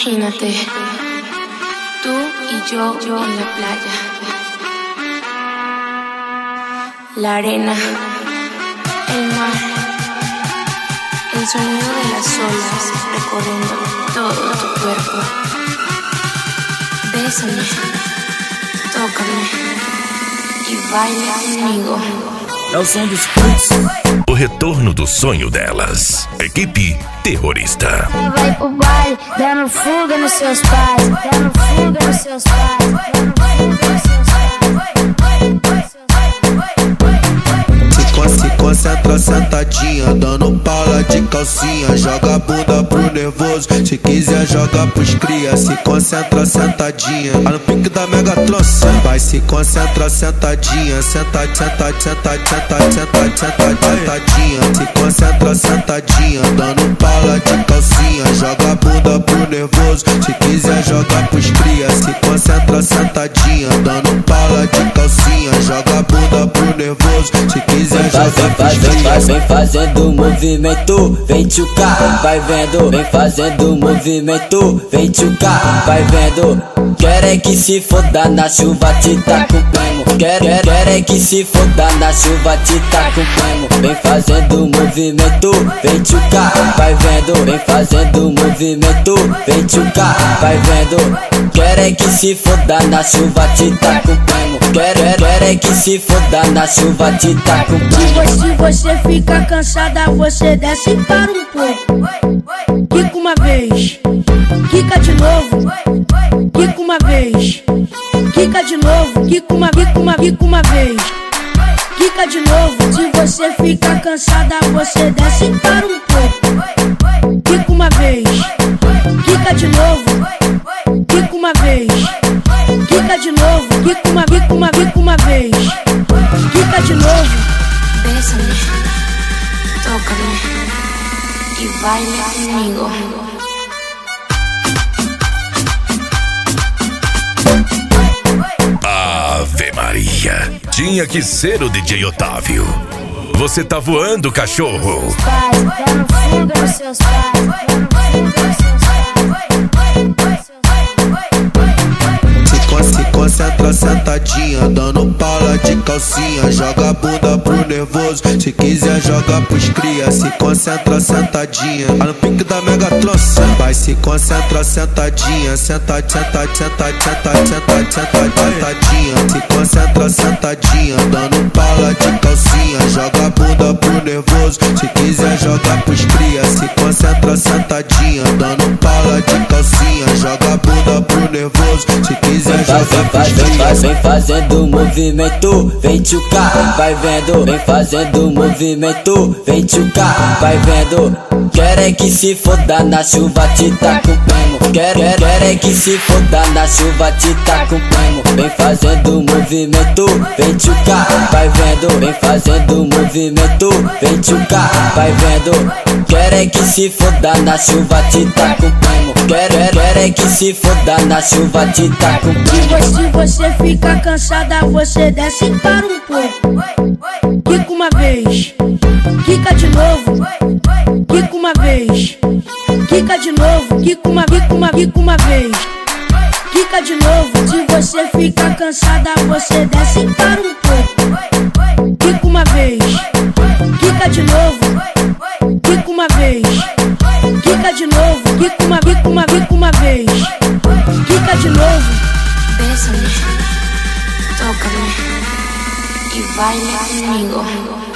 Imagínate, tú y yo en la playa, la arena, el mar, el sonido de las olas recorriendo todo tu cuerpo. Bésame, tócame e baila comigo. É o som dos frutos. O retorno do sonho delas. Equipe Terrorista. Vai pro baile, dando fuga nos seus pais, dando fuga nos seus pais, dando fuga nos seus pais. Se concentra sentadinha, dando pala de calcinha. Joga a bunda pro nervoso, se quiser joga pros cria. Se concentra sentadinha, tá no pique da Megatron. Vai, se concentra sentadinha, sentadinha. Se concentra sentadinha, dando pala de calcinha. Joga a bunda pro nervoso, se quiser joga pros cria. Se concentra sentadinha, dando pala de calcinha. Joga a bunda pro nervoso, se quiser joga pros cria. Vem fazendo movimento, vem tchucar, vai vendo. Vem fazendo movimento, vem tchucar, vai vendo. Quer é que se foda na chuva, te tá com primo. Quer é que se foda na chuva, te tá com primo. Vem fazendo movimento, vem tchucar, vai vendo. Vem fazendo movimento, vem tchucar, vai vendo. Quer é que se foda na chuva, te tá com primo. Quer é que se foda na chuva, te tá com primo. Se você fica cansada, você desce para um pouco. Quica uma vez, quica de novo. Quica uma vez, quica de novo. Quica uma vez, quica de novo. Se você fica cansada, você desce para um pouco. Quica uma vez, quica de novo. Quica uma vez, quica de novo. Quica uma vez, quica de novo. Bésame, tócame e baila comigo. Ave Maria, tinha que ser o DJ Otávio. Você tá voando, cachorro. Pais, dando fuga nos seus pais, dando fuga nos seus pais. Se concentra sentadinha, dando pala de calcinha. Joga a bunda pro nervoso, se quiser joga pros cria. Se concentra sentadinha, tá no pique da Megatron. Vai, se concentra sentadinha, sentadinha. Se concentra sentadinha, dando pala de calcinha. Joga a bunda pro nervoso, se quiser joga pros cria. Se concentra sentadinha, dando pala de calcinha. Joga a bunda pro nervoso, se quiser joga pros cria. Vem fazendo movimento, vem tchucar, vai vendo. Vem fazendo movimento, vem tchucar, vai vendo. Quer é que se foda na chuva, te tá com primo. Quer é que se foda na chuva, te tá com primo. Vem fazendo movimento, vem tchucar, vai vendo. Vem fazendo movimento, vem tchucar, vai vendo. Quer é que se foda na chuva, te tá com primo. Quer é que se foda na chuva, te tá com primo. Se você fica cansada, você desce para um pouco. Quica uma vez, quica de novo. Quica uma vez, quica de novo. Quica uma vez, quica de novo. Se você fica cansada, você desce para um pouco. Quica uma vez, quica de novo. Quica uma vez, quica de novo. Quica uma vez, quica de novo. Bésame, tócame e baila comigo.